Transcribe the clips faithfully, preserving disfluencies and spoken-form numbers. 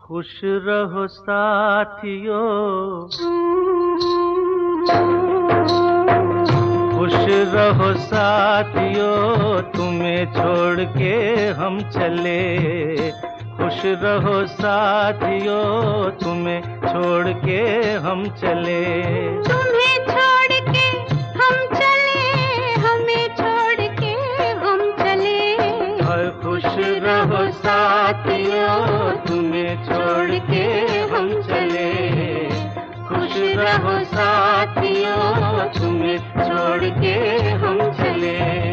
खुश रहो साथियों, खुश रहो साथियों, तुम्हें छोड़ के हम चले। खुश रहो साथियों, तुम्हें छोड़ के हम चले। तुम्हें छोड़ के हम चले, हमें छोड़ के हम चले। और खुश रहो साथियों, तुम्हें छोड़ के हम चले। खुश रहो साथियों, तुम्हें छोड़ के हम चले।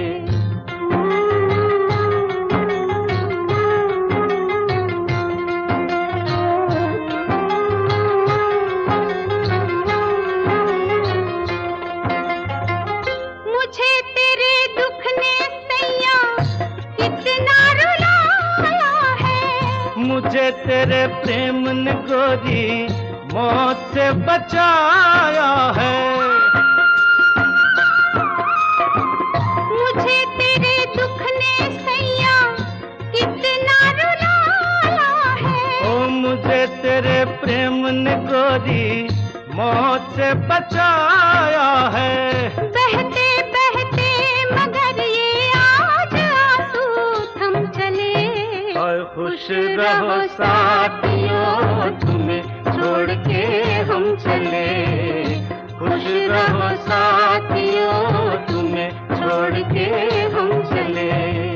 मुझे तेरे दुख ने सैया कितना रुलाया है। मुझे तेरे प्रेम ने गोरी मौत से बचाया है। मुझे तेरे दुख ने सैया कितना रुलाया है। ओ मुझे तेरे प्रेम ने गोरी मौत से बचाया है। बहते बहते मगर ये आज आंसू थम चले। और खुश रहो साथियों, तुम्हें छोड़ के हम चले। खुश रहो साथियों, तुम्हें छोड़ के हम चले।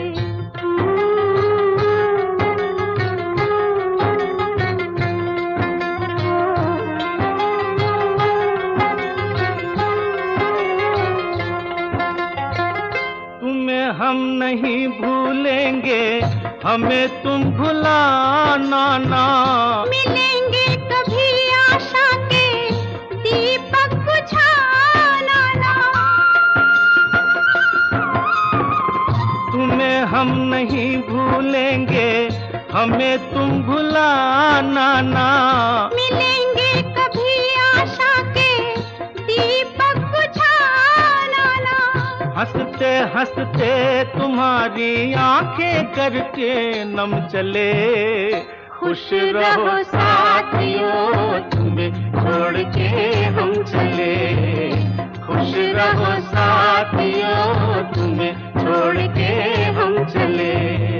तुम्हें हम नहीं भूलेंगे, हमें तुम भुलाना ना। मिलेंगे कभी आशा के दीपक बुझाना ना। तुम्हें हम नहीं भूलेंगे, हमें तुम भुलाना ना। मिलेंगे कभी आशा के दीपक बुझाना ना। हंसते हंसते तुम्हारी आंखें करके नम चले। खुश रहो साथियों, तुम्हें छोड़ के हम चले। खुश रहो साथियों, तुम्हें छोड़ के हम चले।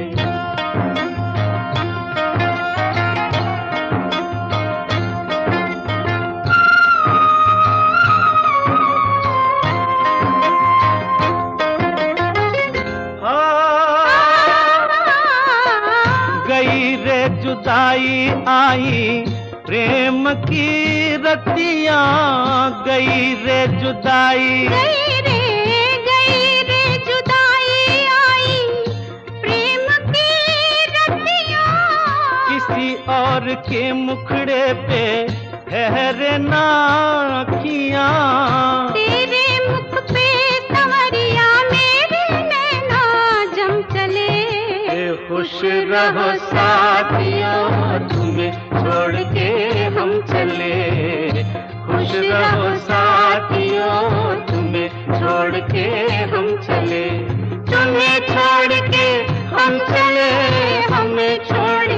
गई रे जुदाई आई प्रेम की रतियां, गई रे जुदाई। गई रे गई रे जुदाई आई प्रेम की रतियां। किसी और के मुखड़े पे ठहरे ना अखियां। तेरे मुख पे संवरिया मेरे नैना जम चले। खुश रहो साथियों, तुम्हें छोड़ के हम चले। खुश रहो साथियों, तुम्हें छोड़ के हम चले। तुम्हें छोड़ के हम चले, हमें छोड़